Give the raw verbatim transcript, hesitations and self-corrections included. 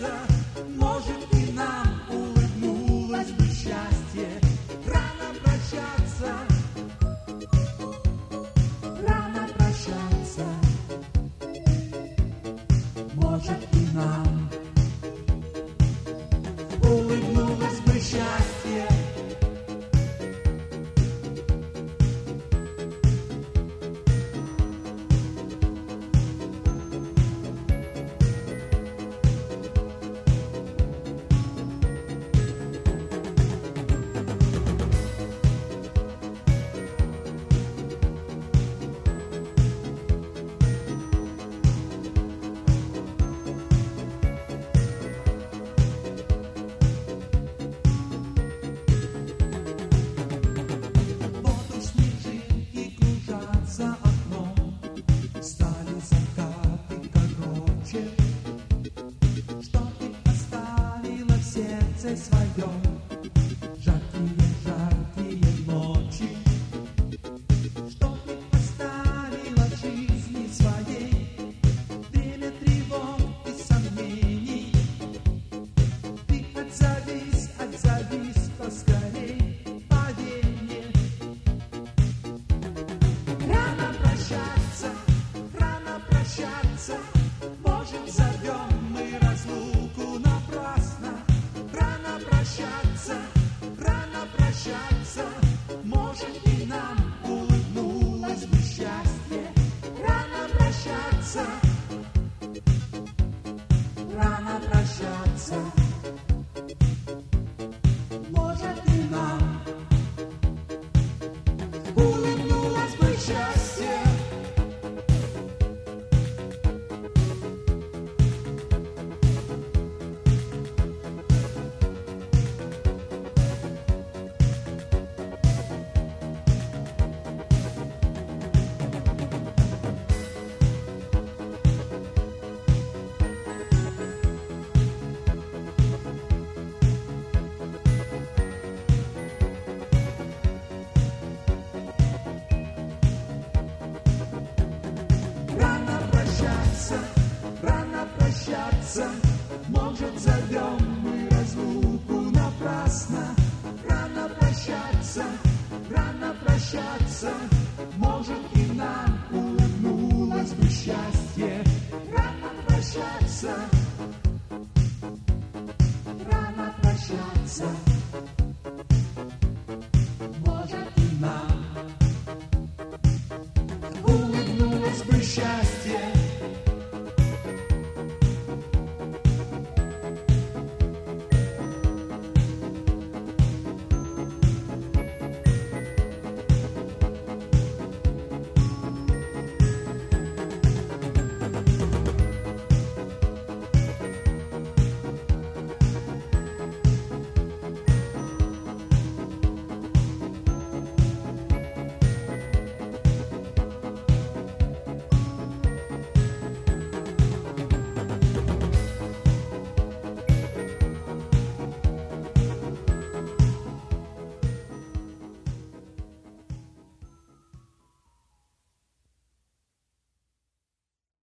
прощаться, может и нам улыбнулось бы счастье. Рано прощаться, рано прощаться, может и нам улыбнулось бы счастье. Своем жаркие, жаркие ночи, что ты оставила в жизни своей, время тревог и сомнений. Ты отзовись, отзовись поскорей, поверь мне. Рано прощаться, рано прощаться, может зовем мы разлуку напрасно. Рано прощаться, рано прощаться, может и нам улыбнулось бы счастье. Рано прощаться, рано прощаться, может и нам улыбнулось бы счастье. Рано прощаться, может зовем мы разлуку напрасно. Рано прощаться, рано прощаться, может и нам улыбнулось бы счастье. Рано прощаться.